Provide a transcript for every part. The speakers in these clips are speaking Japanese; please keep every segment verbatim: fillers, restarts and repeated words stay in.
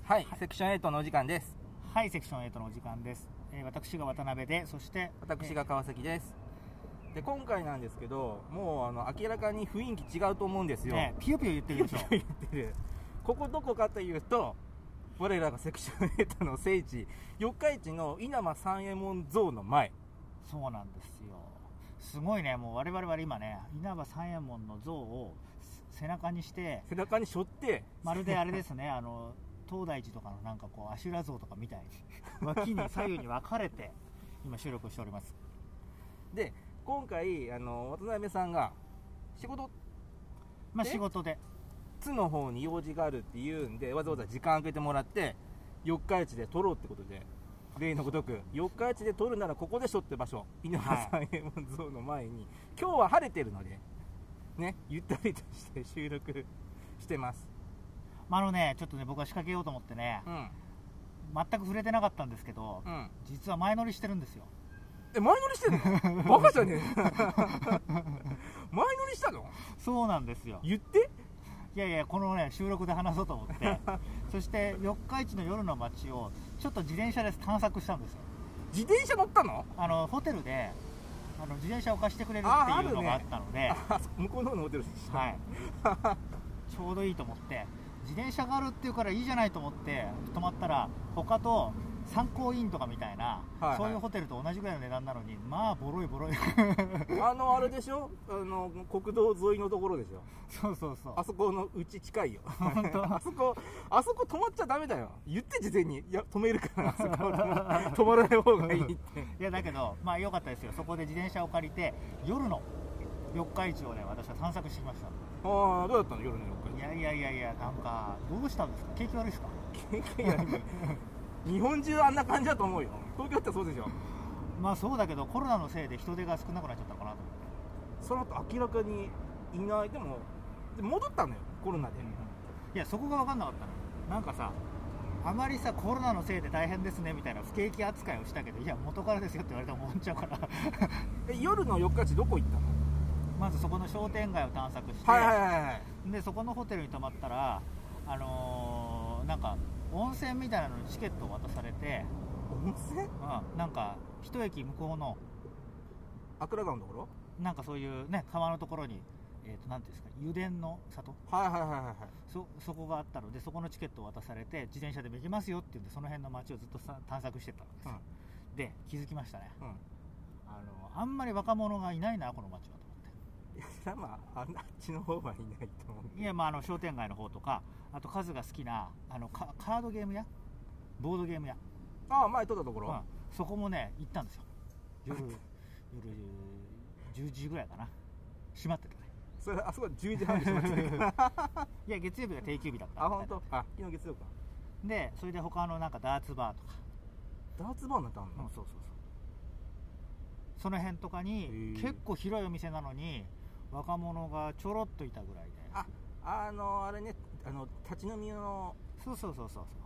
はい、セクションエイトのお時間です。 はい、セクションエイトのお時間です。えー、私が渡辺で、そして私が川崎です。で、今回なんですけど、もうあの明らかに雰囲気違うと思うんですよ。 ね、ピヨピヨ言ってるでしょ。 ピヨピヨ言ってる。ここどこかというと、我らがセクションエイトの聖地、四日市の稲葉三右衛門像の前。 そうなんですよ。すごいね、もう我々は今ね、稲葉三右衛門の像を背中にして背中に背負って、 まるであれですね、あの東大寺とかのなんかこう阿修羅像とかみたいに脇に左右に分かれて今収録しております。 で、今回あの渡辺さんが仕事、 まあ仕事で津の方に用事があるっていうんで、わざわざ時間空けてもらって四日市で撮ろうってことで、例のごとく四日市で撮るならここでしょって場所、稲葉三右衛門像の前に、今日は晴れてるのでね、ゆったりとして収録してます。 あのね、ちょっとね、僕は仕掛けようと思ってね、うん、全く触れてなかったんですけど、うん、実は前乗りしてるんですよ。 え、前乗りしてんの？バカじゃねえ前乗りしたの？ そうなんですよ。 言って。 いやいや、このね、収録で話そうと思ってそして四日市の夜の街をちょっと自転車で探索したんですよ。 自転車乗ったの？ あのホテルであの自転車を貸してくれるっていうのがあったので、 あ、ね、向こうの方のホテルでした。 はいちょうどいいと思って、自転車があるっていうからいいじゃないと思って泊まったら、他と参考インとかみたいな、はいはい、そういうホテルと同じぐらいの値段なのに、まあボロいボロいあのあれでしょ、あの国道沿いのところでしょ。 そうそうそう、 あそこのうち近いよ本当あそこあそこ止まっちゃダメだよ。言って事前に、いや止めるからあそこ止まらない方がいいっていやだけど、まあ良かったですよ。そこで自転車を借りて夜の四日市をね、私は探索してきました。 ああ、どうだったの夜の四日市。 いやいやいやいや、なんかどうしたんですか、景気悪いですか？ 景気悪い日本中あんな感じだと思うよ。東京ってそうでしょ。 まあそうだけど、コロナのせいで人手が少なくなっちゃったのかなと思って。 その後明らかにいない。でも戻ったのよ、コロナで、うん、 いやそこが分かんなかったの。なんかさ、あまりさ、コロナのせいで大変ですねみたいな不景気扱いをしたけど、いや元からですよって言われたら思っちゃうからえ、夜の四日市どこ行ったの？ まずそこの商店街を探索して、 はいはいはいはい、 でそこのホテルに泊まったら、あのー、なんか温泉みたいなのにチケットを渡されて。 温泉？うん、 なんか一駅向こうの阿倉川のところ、 なんかそういうね、川のところに、えーと、なんていうんですか、油田の里、 はいはいはいはい、 そ, そこがあったので、そこのチケットを渡されて、自転車でも行けますよっていうんで、その辺の街をずっとさ探索してたんですよ、うん、で気づきましたね、うん、あのあんまり若者がいないなこの街はと思って。 いや、まあ、あっちの方はいないと思う。 いや、まあ、あの商店街の方とか、あとカズが好きなあの カ, カードゲーム屋、ボードゲーム屋、 ああ、前撮ったところ、うん、 そこもね行ったんですよ。夜夜じゅうじぐらいかな、閉まってたね。 それあそこじゅうじはんで閉まってるいや、月曜日が定休日だったあ、本当？あ、昨日月曜か。 でそれで他のなんかダーツバーとか。 ダーツバーになったの？うん、 そうそうそう、その辺とかに結構広いお店なのに若者がちょろっといたぐらいで、 あ、あのあれね、あの立ち飲みの、 そうそうそうそうそう、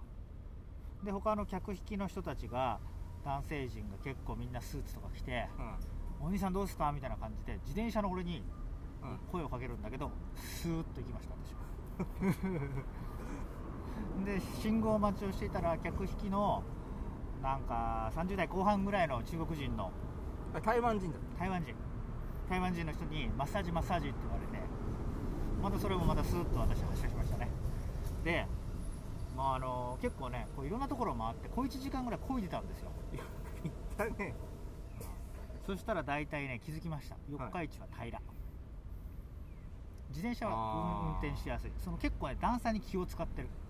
で他の客引きの人たちが、男性陣が結構みんなスーツとか着て、うん、お兄さんどうすかみたいな感じで自転車の俺に声をかけるんだけど、スーッと行きました私はで信号待ちをしていたら、客引きのなんかさんじゅう代後半ぐらいの中国人の、 台湾人だ台湾人台湾人の人にマッサージマッサージって言われて、またそれもまたスーッと私発車しましたね。で、まあ、あの結構ね、こういろんなところを回って小いちじかんぐらい漕いでたんですよ。 行ったね。 そしたら大体ね、気づきました。四日市は平ら、はい、自転車は運転しやすい。その結構ね、段差に気を使ってる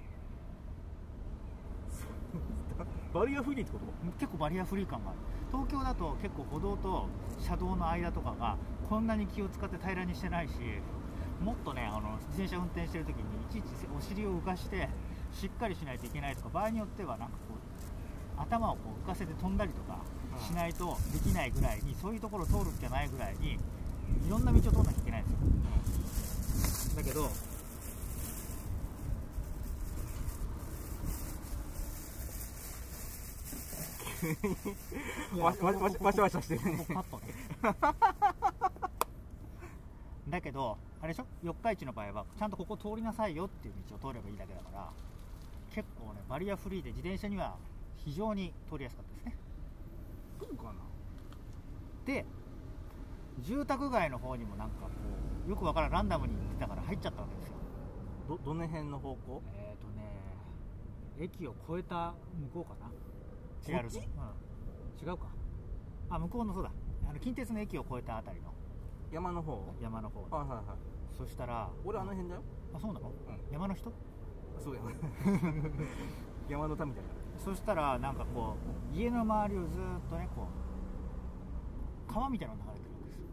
バリアフリーってこと？ 結構バリアフリー感がある。東京だと結構歩道と車道の間とかがこんなに気を使って平らにしてないし、もっとね、あの自転車運転してる時にいちいちお尻を浮かしてしっかりしないといけないとか、場合によってはなんかこう頭をこう浮かせて飛んだりとかしないとできないぐらいに、そういうところを通るっきゃないぐらいにいろんな道を通らなきゃいけないんですよ、うん、だけどわしわしわししてるね。 だけどあれでしょ、四日市の場合はちゃんとここ通りなさいよっていう道を通ればいいだけだから、 結構ねバリアフリーで自転車には非常に通りやすかったですね。 そうかな。 で住宅街の方にもなんかこうよくわからんランダムに行ってたから入っちゃったわけですよ。 どどの辺の方向？ えっ、ー、とね駅を越えた向こうかな。 こっち？ うん、違うか。あ、向こうのそうだ、あの近鉄の駅を越えたあたりの山の方？ 山の方。 はいはいはい。 そしたら俺あの辺だよ。 あ、そうなの？ うん、 山の人？ そうや山の民だから。 そしたらなんかこう家の周りをずっとねこう川みたいなのが流れてるんです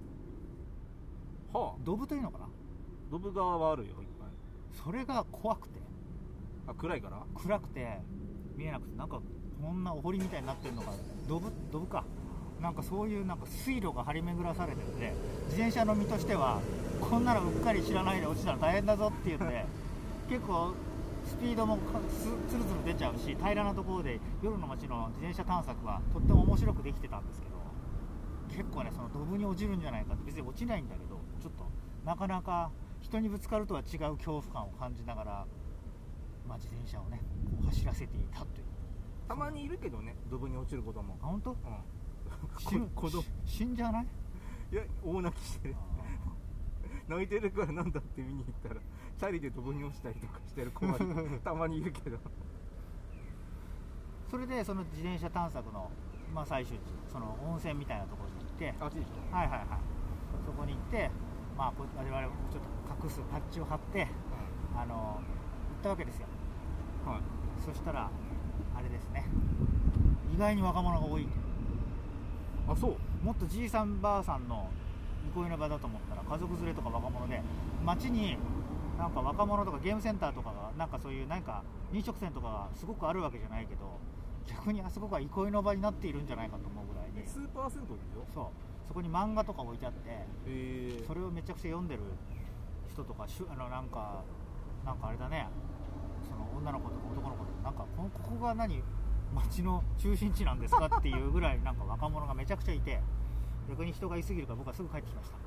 よ。 はあ。 ドブというのかな。 ドブ川はあるよいっぱい。 それが怖くて、 あ、暗いから？ 暗くて見えなくて、なんかこんなお堀みたいになってるのがドブドブかなんかそういうなんか水路が張り巡らされてるんで、自転車の身としてはこんなのうっかり知らないで落ちたら大変だぞっていうんで結構スピードもつるつる出ちゃうし、平らなところで夜の街の自転車探索はとっても面白くできてたんですけど、結構ねそのドブに落ちるんじゃないかって、別に落ちないんだけどちょっとなかなか人にぶつかるとは違う恐怖感を感じながら、まあ、自転車をねこう走らせていたという。 たまにいるけどね、ドブに落ちることも。 あ、本当？ うん。 子供死んじゃない？ いや、大泣きしてる泣いてるからなんだって見に行ったらチャリでドブに落ちたりとかしてる子はたまにいるけどそれでその自転車探索の、まあ、最終地、その温泉みたいなところに行って、 あっちでしょ。 はいはいはい、そこに行って、まあ、我々もちょっと隠すパッチを貼って、うん、あの行ったわけですよ。はい。そしたらあれですね、意外に若者が多い。 あ、そう。 もっとじいさんばあさんの憩いの場だと思ったら家族連れとか若者で、街になんか若者とかゲームセンターとかがなんかそういうなんか飲食店とかがすごくあるわけじゃないけど、逆にあそこが憩いの場になっているんじゃないかと思うぐらいに。 スーパー銭湯でしょ。 そう、そこに漫画とか置いてあって、 へー、 それをめちゃくちゃ読んでる人とか、あのなんかなんかあれだね、その女の子とか男の子とかなんかここが何街の中心地なんですかっていうぐらいなんか若者がめちゃくちゃいて、逆に人がいすぎるから僕はすぐ帰ってきました。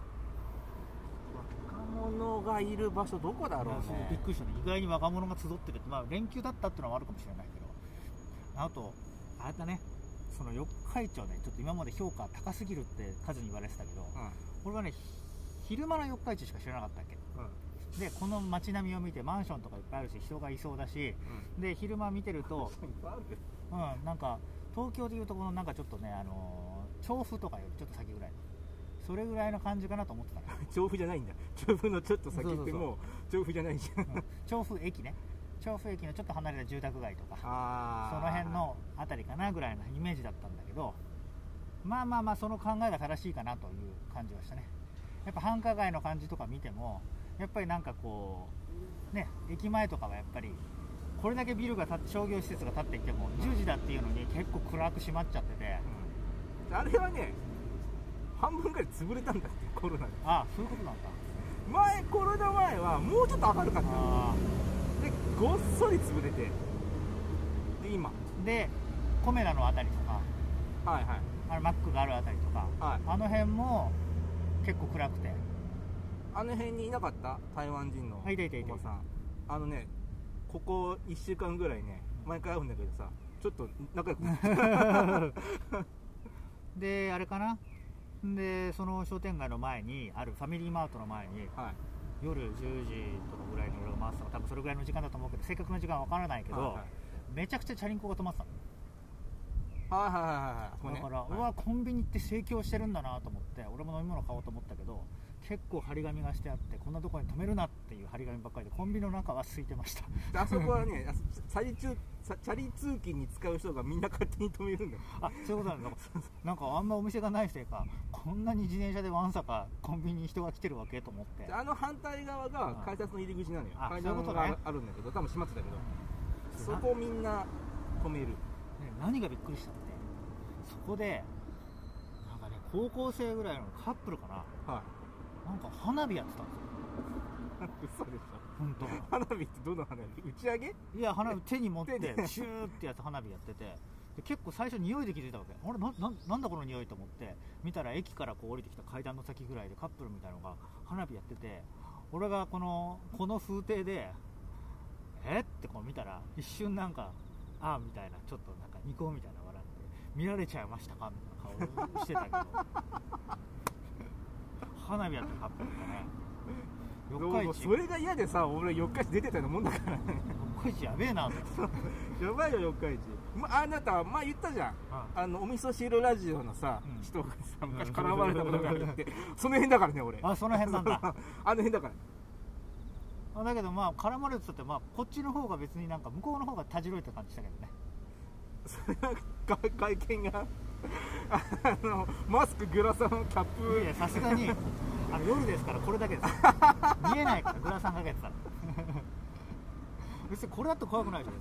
若者がいる場所どこだろうね。 びっくりしたね。意外に若者が集ってるって、まあ連休だったっていうのはあるかもしれないけど、あとあれだね、その四日市はねちょっと今まで評価高すぎるって数に言われてたけど、うん、俺はね昼間の四日市しか知らなかったっけ、うん、でこの街並みを見てマンションとかいっぱいあるし人がいそうだし、うん、で昼間見てるとうん、なんか東京でいうとこのなんかちょっとね、あのー、調布とかよりちょっと先ぐらい、それぐらいの感じかなと思ってたね調布じゃないんだ。調布のちょっと先ってもう調布じゃないじゃん、うん、 調布駅ね、調布駅のちょっと離れた住宅街とかその辺のあたりかなぐらいのイメージだったんだけど、まあまあまあその考えが正しいかなという感じはしたね。やっぱ繁華街の感じとか見てもやっぱりなんかこうね、駅前とかはやっぱりこれだけビルが建って商業施設が建っていてもじゅうじだっていうのに結構暗く閉まっちゃってて、 うん、あれはね半分ぐらい潰れたんだって、コロナで。 ああ、そういうことなんだ。 前コロナ前はもうちょっと明るかったで、ごっそり潰れて、で今でコメダのあたりとか、 はいはい、 あのマックがあるあたりとか、はい、あの辺も結構暗くて。 あの辺にいなかった台湾人のおばさん、あのねここいっしゅうかんぐらいね毎回会うんだけどさ、ちょっと仲良くなってであれかな、でその商店街の前にあるファミリーマートの前に、はい、夜じゅうじとかぐらいに俺が回ってたの、多分それぐらいの時間だと思うけど正確な時間は分からないけど、はいはい、めちゃくちゃチャリンコが止まってたの。はいはいはいはい、だから、はい、うわコンビニって盛況してるんだなと思って俺も飲み物買おうと思ったけど、結構張り紙がしてあって、こんなところに止めるなっていう張り紙ばっかりでコンビニの中は空いてました。 あそこはねチャリ通チャリ通勤に使う人がみんな勝手に止めるんだよ。 あ、そういうことなんだ。なんかあんまお店がないせいかこんなに自転車でわんさかコンビニに人が来てるわけと思って、 あの反対側が改札の入り口なのよ。階段があるんだけど多分閉まってたけど、そこをみんな止める、ね、 何がびっくりしたって、そこでなんかね高校生ぐらいのカップルかな、はい、なんか花火やってたんですよ。 嘘でしょ。 本当。 花火ってどの花火？打ち上げ？ いや、花火手に持ってシューってやって花火やってて、で結構最初匂いで気づいたわけ。あれ な, な, なんだこの匂いと思って見たら駅からこう降りてきた階段の先ぐらいでカップルみたいなのが花火やってて、俺がこのこの風景でえってこう見たら一瞬なんかああみたいなちょっとなんかニコみたいな笑って見られちゃいましたかみたいな顔してたけど花火やってるカップルとかね四日市それが嫌でさ俺四日市出てたようなもんだからね四日市やべえなとやばいよ四日市、ま、あなた前言ったじゃん、うん、あのお味噌汁ラジオのさ、うん、人がさ昔絡まれたことがあるってその辺だからね俺あその辺なんだあの辺だからあだけどまあ絡まれてたってまあこっちの方が別になんか向こうの方がたじろいた感じしたけどねそれは外見があのマスクグラサンキャップいやさすがにあの夜ですからこれだけです見えないからグラサンかけてたら別にこれだと怖くないでしょ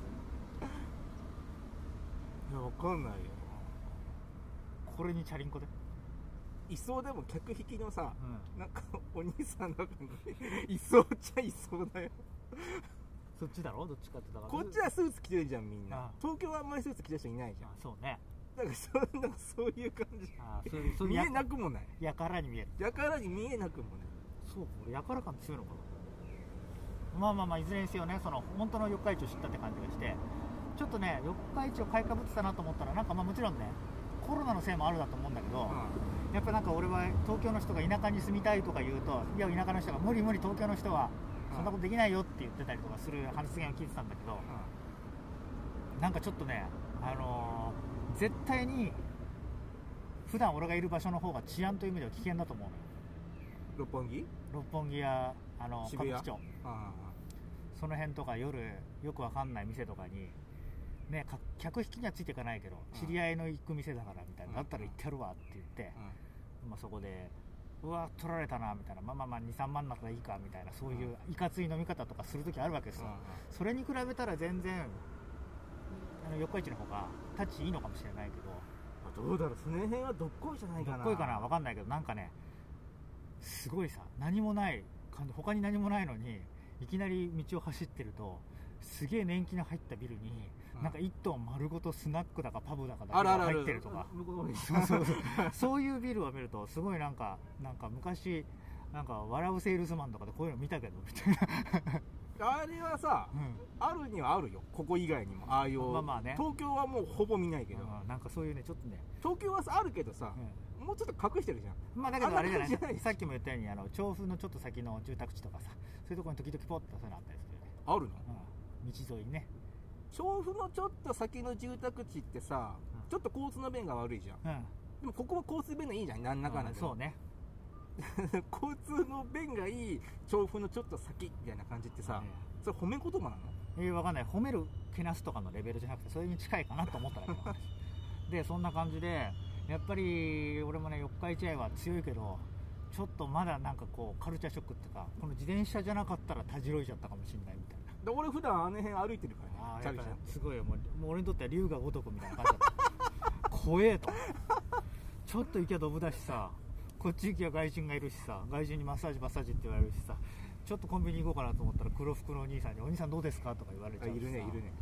いやわかんないよこれにチャリンコでいそうでも客引きのさ、うん、なんかお兄さんの中にいそうっちゃいそうだよそっちだろどっちかってだからこっちはスーツ着てるじゃんみんな東京はあんまりスーツ着てる人いないじゃんそうねだからそんなそういう感じあそういうそういう見えなくもないやからに見えるやからに見えなくもないそう俺やから感強いのかなまあまあまあいずれにせよねその本当の四日市を知ったって感じがしてちょっとね四日市を買いかぶってたなと思ったらなんかまあもちろんねコロナのせいもあるだと思うんだけど、うん、やっぱなんか俺は東京の人が田舎に住みたいとか言うといや田舎の人が無理無理東京の人はそんなことできないよって言ってたりとかする発言を聞いてたんだけど、うん、なんかちょっとねあのー、絶対に普段俺がいる場所の方が治安という意味では危険だと思うのよ六本木六本木やあの歌舞伎町あその辺とか夜よくわかんない店とかにね、客引きにはついていかないけど知り合いの行く店だからみたいな、うん、だったら行ってやるわって言って、うんまあ、そこでうわ取られたなみたいなまあまあまあにさんまんだったらいいかみたいなそういういかつい飲み方とかするときあるわけですよ、うん、それに比べたら全然あの四日市の方がタッチいいのかもしれないけどどうだろうその辺はどっこいじゃないかなどっこいかな分かんないけどなんかねすごいさ何もない他に何もないのにいきなり道を走ってるとすげえ年季の入ったビルになんか一棟丸ごとスナックだかパブだかだけが入ってるとかそうそうそうそういうビルを見るとすごいなんかなんか昔なんか笑うセールスマンとかでこういうの見たけどみたいなあれはさ、うん、あるにはあるよここ以外にもああいうまあまあね東京はもうほぼ見ないけど、 うん、なんかそういうねちょっとね東京はあるけどさ、うん、もうちょっと隠してるじゃんまあだけどあれじゃないさっきも言ったようにあの調布のちょっと先の住宅地とかさそういうところに時々ポッとそういうのあったりするよねあるの、 うん、道沿いにね調布のちょっと先の住宅地ってさ、うん、ちょっと交通の便が悪いじゃん、うん、でもここは交通便がいいじゃん何らかの、うん、 そうね交通の便がいい調布のちょっと先みたいな感じってさ、うん、それ褒め言葉なの？ えー、分かんない褒めるけなすとかのレベルじゃなくてそれに近いかなと思ったらでそんな感じでやっぱり俺もね四日市愛は強いけどちょっとまだなんかこうカルチャーショックっていうかこの自転車じゃなかったらたじろいちゃったかもしれないみたいなで俺普段あの辺歩いてるからねあやっぱすごいよもう、もう俺にとっては龍が如くみたいな感じだった怖えとちょっと行きゃドブだしさこっち行きゃ外人がいるしさ外人にマッサージマッサージって言われるしさちょっとコンビニ行こうかなと思ったら黒服のお兄さんにお兄さんどうですかとか言われちゃうしさいるねいるね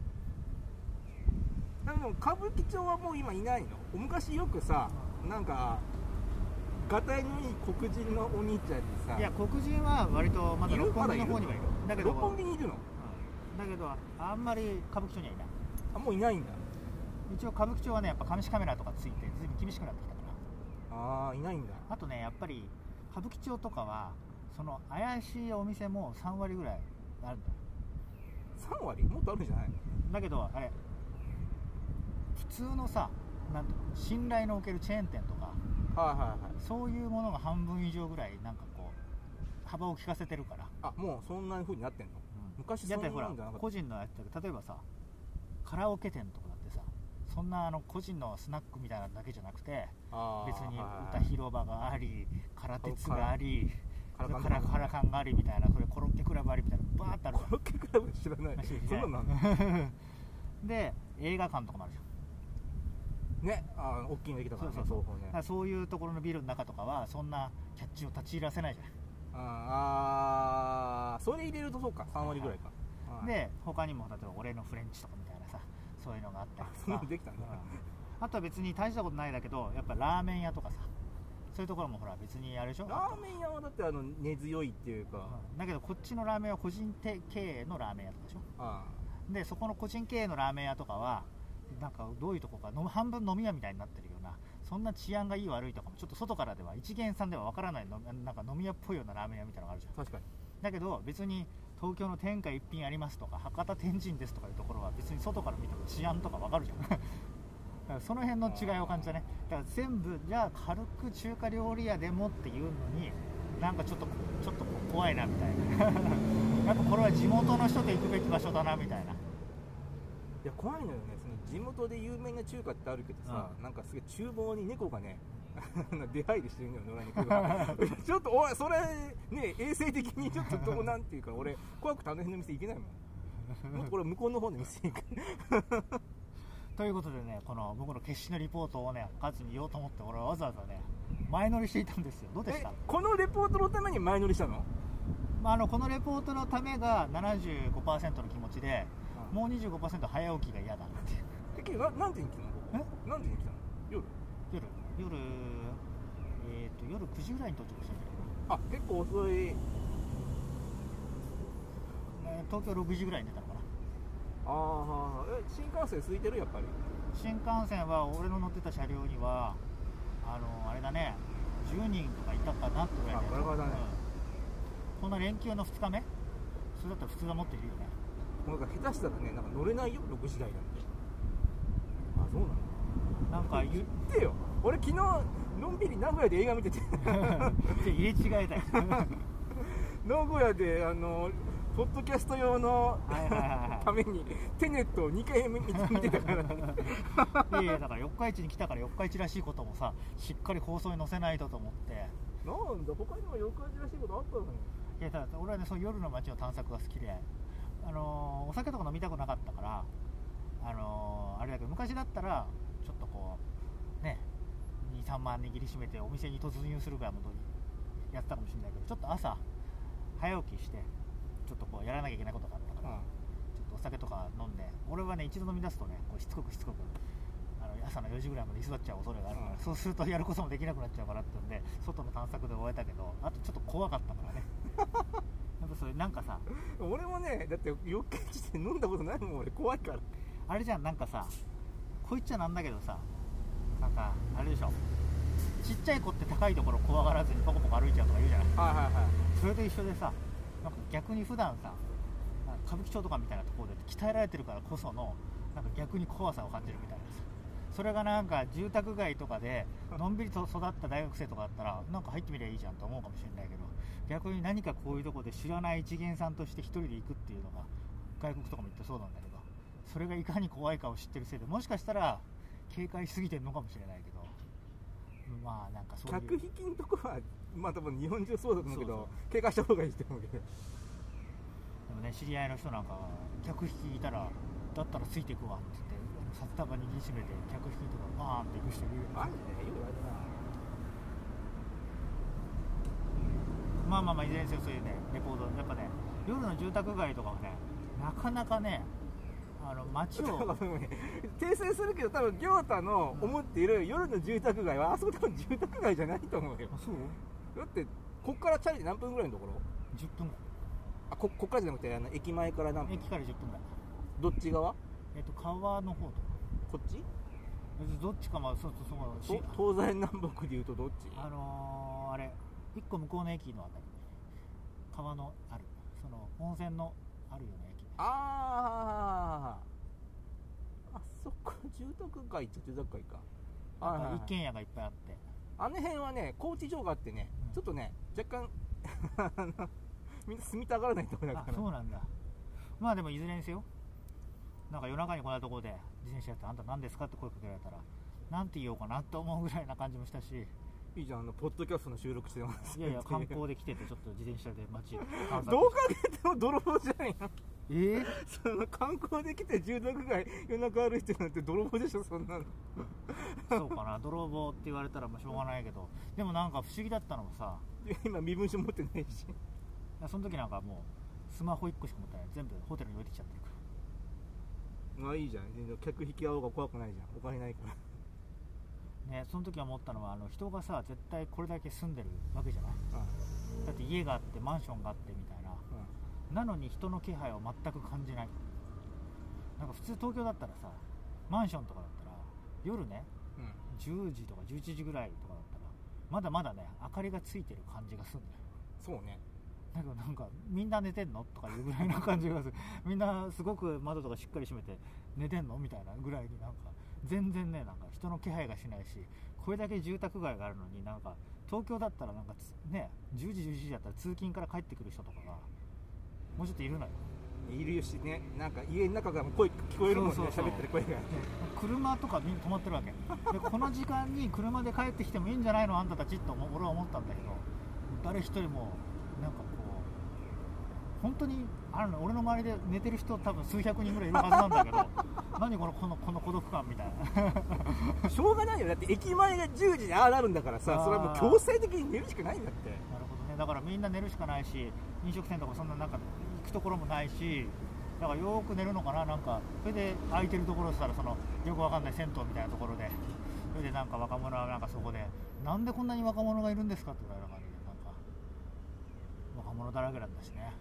でも歌舞伎町はもう今いないの昔よくさなんかがたいのいい黒人のお兄ちゃんにさいや黒人は割とまだ六本木の方にはいるだけど六本木にいるの、 うん、だけどあんまり歌舞伎町にはいないあもういないんだ一応歌舞伎町はねやっぱ監視カメラとかついてずいぶん厳しくなってきたからああいないんだあとねやっぱり歌舞伎町とかはその怪しいお店もさんわりぐらいあるんだよさんわりもっとあるんじゃないのだけどあれ普通のさなんと信頼のおけるチェーン店とかはいはいはい、 そういうものが半分以上ぐらいなんかこう幅を利かせてるからあもうそんな風になってんの、うん、昔そんなんじゃなかったほら個人のやつだけ例えばさカラオケ店とかだってさそんなあの個人のスナックみたいなだけじゃなくて別に歌広場があり空鉄がありカラカラカラカンがありみたいなそれコロッケクラブありみたいなバーってあるコロッケクラブ知らないそんなので映画館とかもあるじゃんね、あ大きいのできたからねそうそうそう、ね、だからそういうところのビルの中とかはそんなキャッチを立ち入らせないじゃないああそれ入れるとそうかさんわりぐらいか、 はい、で他にも例えば俺のフレンチとかみたいなさそういうのがあったりとかそんなのできたんだ、 うん、あとは別に大したことないだけどやっぱラーメン屋とかさそういうところもほら別にあれでしょラーメン屋はだってあの根強いっていうか、 うん、だけどこっちのラーメンは個人経営のラーメン屋とかでしょあでそこの個人経営のラーメン屋とかはなんかどういうとこかの半分飲み屋みたいになってるような、そんな治安がいい悪いとかもちょっと外からでは一元さんではわからないの、なんか飲み屋っぽいようなラーメン屋みたいなのがあるじゃん。 確かに。 だけど別に東京の天下一品ありますとか博多天神ですとかいうところは別に外から見ても治安とかわかるじゃんだからその辺の違いを感じたね。だから全部じゃあ軽く中華料理屋でもっていうのになんかちょっとちょっと怖いなみたいなやっぱこれは地元の人で行くべき場所だなみたいな。 いや怖いのよね、その地元で有名な中華ってあるけどさ、うん、なんかすげえ厨房に猫がね出入りしてるのよ、野良猫がちょっとおいそれね衛生的にちょっとどうなんていうか俺怖くてあの辺の店行けないもんもっとこれ向こうの方の店行くということでね、この僕の決死のリポートをねカズに言おうと思って俺はわざわざね前乗りしていたんですよ。どうでした？ このレポートのために前乗りしたの？ まあ、あのこのレポートのためが ななじゅうごパーセント の気持ちで、うん、もう にじゅうごパーセント 早起きが嫌だってえな何時に来たの？え何時に来たの？夜夜夜えー、と夜くじぐらいに到着したんだよ。 あ結構遅い、 ね、東京ろくじぐらいに出たのかな。 ああ、え新幹線空いてる？やっぱり新幹線は俺の乗ってた車両にはあのあれだねじゅうにんとかいたかなってぐらいで、 あバラバラだね、 うん、こんな連休のふつかめそれだったら普通はもっといるよね。 もうなんか下手したらねなんか乗れないよろくじ台なんて。あそうなの？ なんか言ってよ、俺昨日のんびり名古屋で映画見てて入れ違えたよ名古屋であのポッドキャスト用のためにテネットをにかい見てたからいやいやだから四日市に来たから四日市らしいこともさしっかり放送に載せないとと思って。 なんだ他にも四日市らしいことあったのに。 いやだから俺はねそう夜の街の探索が好きで、あのー、お酒とか飲みたくなかったからあのー、あれだけど昔だったらちょっとこうねにさんまん握りしめてお店に突入するぐらいのことやってたかもしれないけど、ちょっと朝早起きしてちょっとこうやらなきゃいけないことがあったから、うん、ちょっとお酒とか飲んで俺はね一度飲み出すとねこうしつこくしつこくあの朝のよじぐらいまで居座っちゃう恐れがあるから、うん、そうするとやることもできなくなっちゃうからってんで外の探索で終えたけど、あとちょっと怖かったからねやっぱそれなんかさ俺もねだって四日市で飲んだことないもん俺怖いから。 あれじゃんなんかさこいっちゃなんだけどさなんかあれでしょちっちゃい子って高いところ怖がらずにポコポコ歩いちゃうとか言うじゃない、 はいはいはい、 それと一緒でさなんか逆に普段さ歌舞伎町とかみたいなところで鍛えられてるからこそのなんか逆に怖さを感じるみたいなさ、それがなんか住宅街とかでのんびりと育った大学生とかだったらなんか入ってみりゃいいじゃんと思うかもしれないけど、逆に何かこういうところで知らない一元さんとして一人で行くっていうのが外国とかも行ってそうなんだけど、それがいかに怖いかを知ってるせいでもしかしたら警戒しすぎてるのかもしれないけど、まあなんかそういう客引きのとこはまあ多分日本中そうだと思うけど、そうそう警戒した方がいいと思うけど、 でもね知り合いの人なんか客引きいたらだったらついていくわって言って札束握りしめて客引きとかバーンって行く人いるよね。 マジでよく言われたな。 まあまあまあいずれにせよそういうねレポートやっぱね夜の住宅街とかもねなかなかねあの街を訂正するけど多分行太の思っている夜の住宅街はあそこ多分住宅街じゃないと思うよ。 あそうだってこっからチャリで何分ぐらいのところ？ じゅっぷん。 あ こ, こっからじゃなくてあの駅前から何分？ 駅からじゅっぷんだ。 どっち側？ えっと川の方とこっち？ どっちかまあそうそうそう東西南北でいうとどっち？ あのー、あれ一個向こうの駅のあたり川のあるその温泉のあるよね駅。 あああそこ住宅街っちゃ住宅街か。 あ一軒家がいっぱいあって、 あの辺はね高知城があってね、うん、ちょっとね若干みんな住みたがらないところだから。 あそうなんだ。まあでもいずれにせよなんか夜中にこんなところで自転車やってあんた何ですかって声かけられたらなんて言おうかなと思うぐらいな感じもしたし、 いいじゃんあのポッドキャストの収録してます。 いやいや観光で来ててちょっと自転車で街どうかけても泥棒じゃないの。 えー、 その観光で来て住宅街夜中歩いてるなんて泥棒でしょそんなの。 そうかな泥棒って言われたらまあしょうがないけど、でもなんか不思議だったのがさ今身分証持ってないしその時なんかもうスマホいっこしか持ってない全部ホテルに置いてきちゃってるから。 まあいいじゃん客引き合おうが怖くないじゃんお金ないからね。その時は思ったのはあの人がさ絶対これだけ住んでるわけじゃない、ああだって家があってマンションがあってみたいな、ああなのに人の気配を全く感じない。 なんか普通東京だったらさマンションとかだったら夜ね、うん、じゅうじとかじゅういちじぐらいとかだったらまだまだね明かりがついてる感じがするんだよ。 そうね。 だけどなんかみんな寝てんのとかいうぐらいな感じがするみんなすごく窓とかしっかり閉めて寝てんのみたいなぐらいになんか全然ねなんか人の気配がしないし、これだけ住宅街があるのになんか東京だったらなんかねじゅうじじゅういちじだったら通勤から帰ってくる人とかがもうちょっといるのよ。 いるしね、なんか家の中からも声聞こえるもんね、喋ってる声が車とかみんな止まってるわけでこの時間に車で帰ってきてもいいんじゃないのあんたたちと俺は思ったんだけど、誰一人もなんかこう本当にあるの。俺の周りで寝てる人多分数百人ぐらいいるはずなんだけど何このこのこの孤独感みたいなしょうがないよ。だって駅前がじゅうじでああなるんだからさ、それはもう強制的に寝るしかないんだって。 なるほどね。だからみんな寝るしかないし、飲食店とかそんななんか行くところもないし、だからよく寝るのかな。なんかそれで空いてるところしたらそのよくわかんない銭湯みたいなところで、それでなんか若者はなんかそこでなんでこんなに若者がいるんですかって言われた感じで、なんか若者だらけだったしね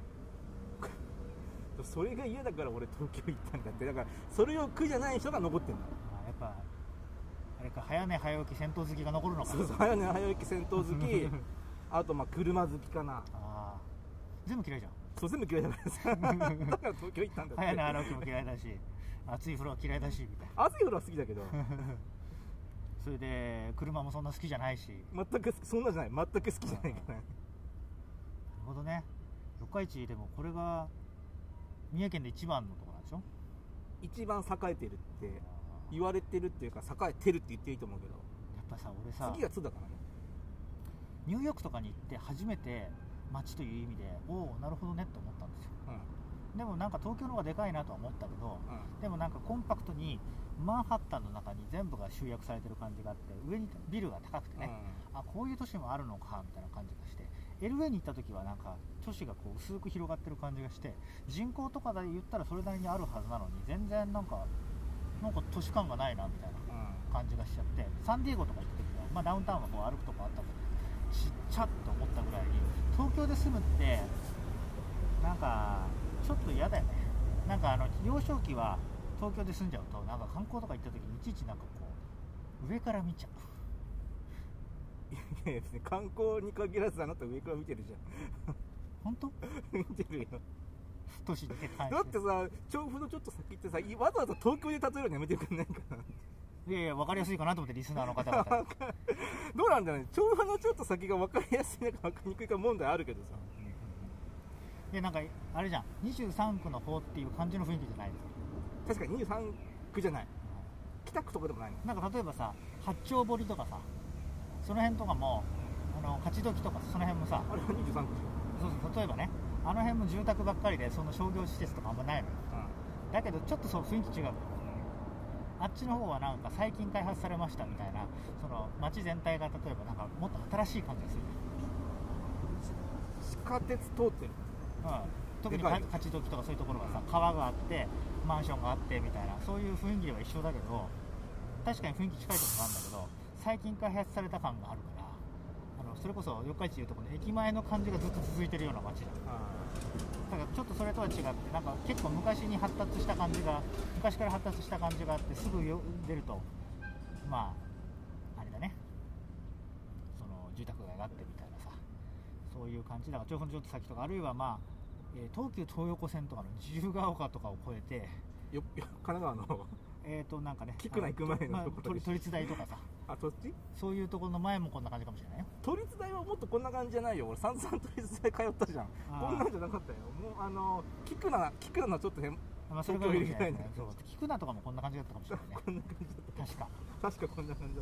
それが嫌だから俺東京行ったんだって。だからそれを苦じゃない人が残ってんだ。 やっぱあれか、早寝早起き銭湯好きが残るのかな。 そうそう、早寝早起き銭湯好きあとまあ車好きかな。 あ全部嫌いじゃん。 そう全部嫌いだからさだから東京行ったんだって。 早寝早起きも嫌いだし暑い風呂は嫌いだしみたいな。 暑い風呂は好きだけどそれで車もそんな好きじゃないし。 全くそんなじゃない、全く好きじゃないから。なるほどね。四日市でもこれが三重県で一番のところなんでしょ。 一番栄えてるって言われてるっていうか、栄えてるって言っていいと思うけど、やっぱさ俺さ次がつだからね。 ニューヨークとかに行って初めて街という意味でおおなるほどねって思ったんですよ、うん、でもなんか東京の方がでかいなとは思ったけど、うん、でもなんかコンパクトにマンハッタンの中に全部が集約されてる感じがあって、上にビルが高くてね、うん、あこういう都市もあるのかみたいな感じがして、 エルエー に行った時はなんか都市がこう薄く広がってる感じがして、人口とかで言ったらそれなりにあるはずなのに全然なんかなんか都市感がないなみたいな感じがしちゃって、サンディエゴとか行った時は、まあ、ダウンタウンはこう歩くとこあったんだけどちっちゃって思ったぐらいに、東京で住むってなんかちょっと嫌だよね。なんかあの幼少期は東京で住んじゃうとなんか観光とか行った時にいちいちなんかこう上から見ちゃう。 いやいや別に観光に限らずあなた上から見てるじゃん本当見てるよ。 都市で関だってさ、調布のちょっと先ってさ、わざわざ東京で例えるのやめてくんないかな。 いやいや分かりやすいかなと思って、リスナーの方々 どうなんだろうね、調布のちょっと先が分かりやすいのか分かりにくいか問題あるけどさ、 いやなんかあれじゃん、にじゅうさんくの方っていう感じの雰囲気じゃないですか。 確かににじゅうさんくじゃない、北区とかでもないの。 なんか例えばさ八丁堀とかさ、その辺とかもあの勝どきとかその辺もさ、 あれはにじゅうさんくじゃん。 そうそう、例えばねあの辺も住宅ばっかりでその商業施設とかあんまないのよ、うん、だけどちょっとそう雰囲気違う。あっちの方はなんか最近開発されましたみたいな、その街全体が例えばなんかもっと新しい感じがする。 地下鉄通ってる、 うん、特に勝どきとかそういうところがさ、川があってマンションがあってみたいな、そういう雰囲気では一緒だけど、確かに雰囲気近いところもあるんだけど、最近開発された感があるから、あのそれこそ四日市でいうところの駅前の感じがずっと続いてるような街だ。だからちょっとそれとは違って、なんか結構昔に発達した感じが、昔から発達した感じがあって、すぐ出るとまああれだね、その住宅街があってみたいなさ、そういう感じだから、調布のちょっと先とか、あるいはまあ、えー、東急東横線とかの自由が丘とかを越えて、 よよ神奈川のえーとなんかね、 菊名行く前のところ、 まあ、都立大とかさあ、そっち？ そういうところの前もこんな感じかもしれないよ。 都立大はもっとこんな感じじゃないよ。俺散々都立大通ったじゃん。こんなんじゃなかったよ。もうあの菊名菊名のちょっとね、 まあ、それぐらいじゃないね。そう、菊名とかもこんな感じだったかもしれないねこんな感じだった確か確かこんな感じだった。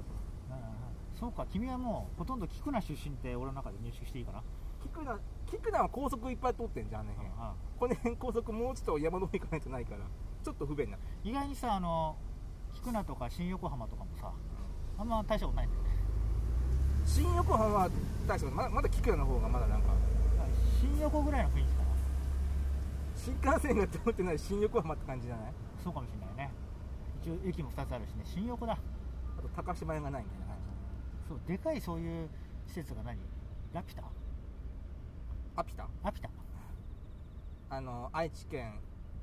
ああ、そうか、君はもうほとんど菊名出身って俺の中で認識していいかな。 菊名菊名は高速いっぱい通ってんじゃんね。ああ、この辺高速もうちょっと山の方行かないとないからちょっと不便な。 意外にさ、あの菊名とか新横浜とかもさ、あんま大したことないんだよね。 新横浜は大したこと、ま、まだ菊名の方がまだなんか新横ぐらいの雰囲気かな。 新幹線が通ってない新横浜って感じじゃない？ そうかもしれないね。一応駅もふたつあるしね、新横だ。 あと高島屋がないみたいな感じ。 そう、でかいそういう施設が何？ラピュタ？ アピタ？ アピタ。 あの愛知県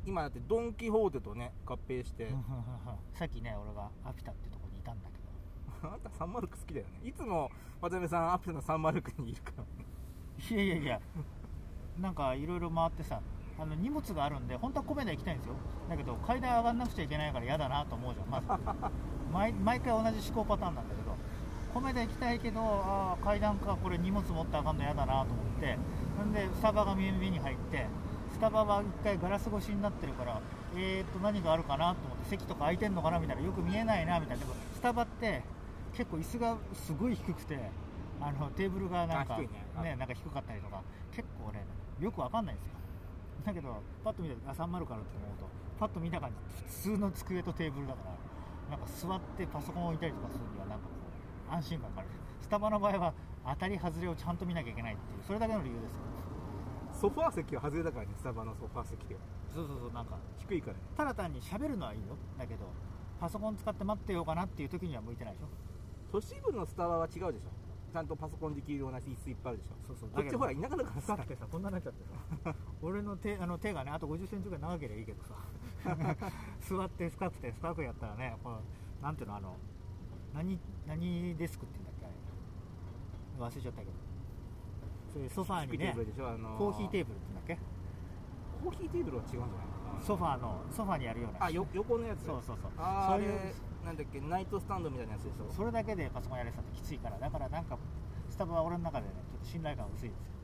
今だってドン・キホーテとね合併してさっきね俺がアピタってとこにいたんだけどあんたサンマルク好きだよね。いつも渡辺さんアピタのサンマルクにいるからね。 いやいやいやなんかいろいろ回ってさ、あの荷物があるんで本当は米田行きたいんですよ。だけど階段上がんなくちゃいけないから嫌だなと思うじゃんまず毎, 毎回同じ思考パターンなんだけど、米田行きたいけどあ階段かこれ荷物持って上がんの嫌だなと思って、なんでスタバが目に入って、スタバは一回ガラス越しになってるからえーっと何があるかなと思って、席とか空いてんのかなみたいな、よく見えないなみたいな。でもスタバって結構椅子がすごい低くて、あのテーブルがなんか、 あ低いねね、なんか低かったりとか結構ねよくわかんないんですよ。だけどパッと見た時あさんまるからって思うと、パッと見た感じ普通の机とテーブルだから、なんか座ってパソコン置いたりとかするにはなんかこう安心感がある。スタバの場合は当たり外れをちゃんと見なきゃいけないっていう、それだけの理由ですよ。 ソファー席は外れだからね、スタバのソファー席ではそうそうそう、なんか低いからね。 ただ単に喋るのはいいよ、だけどパソコン使って待ってようかなっていう時には向いてないでしょ。 都市部のスタバは違うでしょ。ちゃんとパソコンできるような椅子いっぱいあるでしょ。 そうそう、 こっちほら田舎だからさ、 だってさこんなになっちゃってさ俺の 手, あの手がねあとごじゅっセンチぐらい長ければいいけどさ座って深くて深くやったらね、このなんていうの、あの何何デスクって言うんだっけ、あれ忘れちゃったけど、そういうソファーにね低いテーブルでしょ、あのーコーヒーテーブルって言うんだっけ、 コーヒーテーブルは違うんじゃないかな。 ソファーのソファーにやるような、 あよ横のやつ。 そうそうそう、 あーあれそういうなんだっけ、ナイトスタンドみたいなやつでしょ。 それだけでパソコンやれてたってきついから、だからなんかスタバは俺の中でねちょっと信頼感薄いですよ。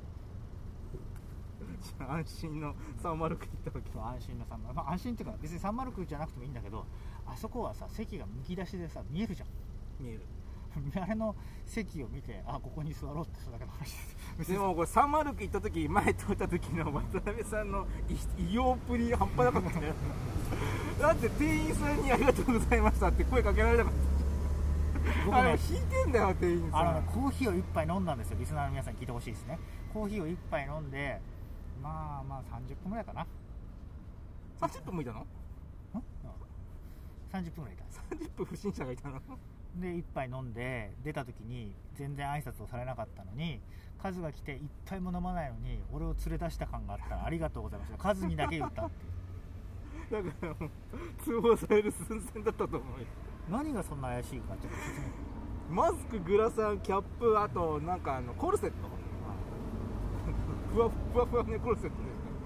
安心のさんまるく行った時そう安心のさんまるく、まあ、安心っていうか別にさんまるくじゃなくてもいいんだけど、あそこはさ席がむき出しでさ見えるじゃん。 見える。 あれの席を見て、あここに座ろうってそれだけの話です。 でもこれさんまるく行った時、前通った時の渡辺さんの異様っぷり半端なかったねだって店員さんにありがとうございましたって声かけられなかった僕ねあれ引いてんだよ店員さん。 あのねコーヒーを一杯飲んだんですよ。リスナーの皆さんに聞いてほしいですね。コーヒーを一杯飲んで、まあまあさんじゅっぷんぐらいかな。 さんじゅっぷんもいたの？ んさんじゅっぷんぐらいいた。 さんじゅっぷん不審者がいたの？ で一杯飲んで出た時に全然挨拶をされなかったのに、カズが来て一杯も飲まないのに俺を連れ出した感があったらありがとうございました。カズにだけ言ったっていうだからもう通報される寸前だったと思うよ。 何がそんな怪しいかちょっと説明。 マスク、グラサン、キャップ、あとなんかあのコルセットふわふわふわねコルセットで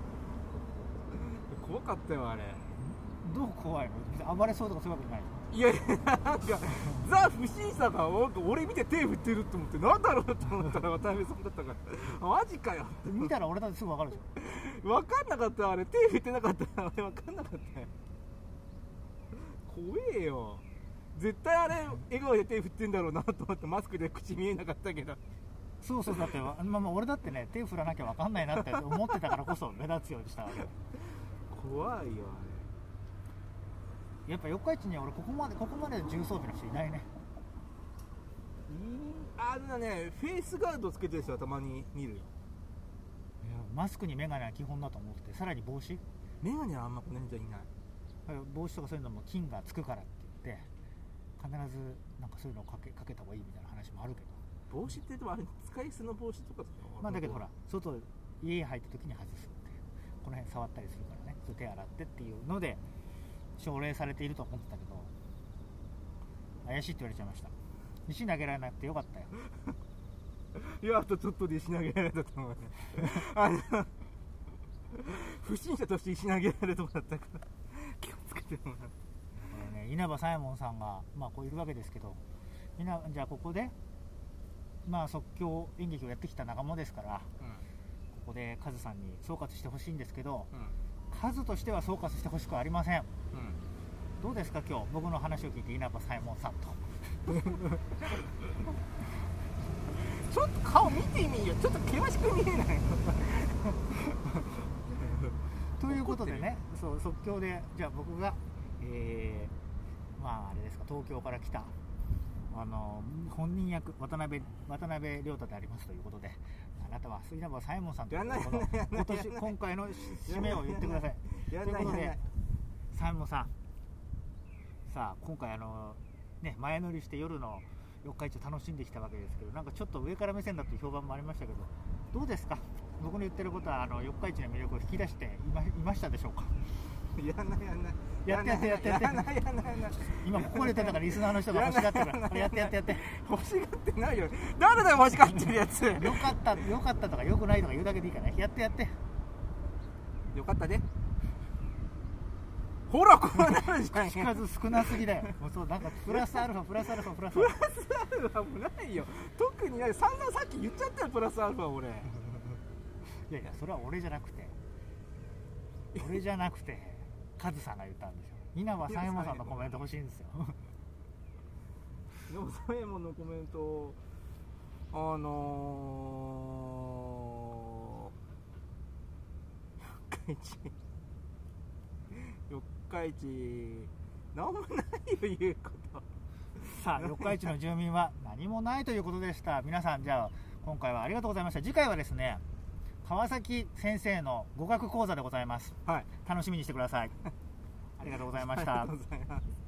怖かったよあれ。 どう怖いの？別に暴れそうとかそういうわけじゃない。 いやいやなんかザ不審者が俺見て手振ってると思って、なんだろうと思ったら渡辺さんだったからマジかよ見たら俺だってすぐ分かるでしょ。 分かんなかったあれ、手振ってなかったら俺分かんなかったよ。怖えよ絶対あれ笑顔で手振ってんだろうなと思って、マスクで口見えなかったけど。 そうそうだってまあまあ俺だってね手振らなきゃ分かんないなって思ってたからこそ目立つようにしたわけ。 怖いよあれ。 やっぱ四日市には俺ここまでここまで重装備の人いないね。 あんなねフェイスガードつけてる人はたまに見るよ。 いやマスクにメガネは基本だと思ってて、さらに帽子メガネはあんまこの辺じゃいない。 帽子とかそういうのも金がつくからって言って必ずなんかそういうのをかけ、かけた方がいいみたいな話もあるけど、 帽子って言ってもあれ使い捨ての帽子とかだよ。 まあだけどほら外家に入った時に外すってこの辺触ったりするからね、そう手洗ってっていうので奨励されていると思ってたけど、怪しいって言われちゃいました。石投げられなくてよかったよいやあとちょっとで石投げられたと思うねあの不審者として石投げられるとこだったから気をつけてもらって。 これね稲葉左衛門さんがまあこういるわけですけど、みんなじゃあここでまあ即興演劇をやってきた仲間ですから、 うん、 ここでカズさんに総括してほしいんですけど、 うんカズとしては総括してほしくはありません。 うん、 どうですか今日僕の話を聞いて稲葉左衛門さんとちょっと顔見てみよ、ちょっと険しく見えないということでね、そう即興でじゃあ僕が、えー、まああれですか、東京から来たあの本人役渡辺渡辺亮太でありますということで、あなたは稲葉左衛門さんということの今年今回の締めを言ってください。ということで左衛門さん、さあ今回あのね前乗りして夜の四日市を楽しんできたわけですけど、なんかちょっと上から目線だという評判もありましたけど、どうですか、僕の言ってることはあの四日市の魅力を引き出してい ま, いましたでしょうか。 やらないやらないやってやってやってやってやらないやらないやらない今ここで言ってたからリスナーの人が欲しがってるからやってやってやって欲しがってないよ誰だよ欲しがってるやつよかったよかったとかよくないとか言うだけでいいからねやってやってよかったねほらこうなるじゃん口数少なすぎだよもうそうなんかプラスアルファプラスアルファプラスアプラルファスアルファもないよ特にない散々さっき言っちゃったよプラスアルファ俺いやいやそれは俺じゃなくて俺じゃなくてカズさんが言ったんですよ稲葉佐右衛門さんのコメント欲しいんですよでも佐右衛門のコメントあのー、四日市四日市なんもないよ言うことさあ四日市の住民は何もないということでした。皆さんじゃあ今回はありがとうございました。次回はですね川崎先生の語学講座でございます、 はい、 楽しみにしてくださいありがとうございましたありがとうございます。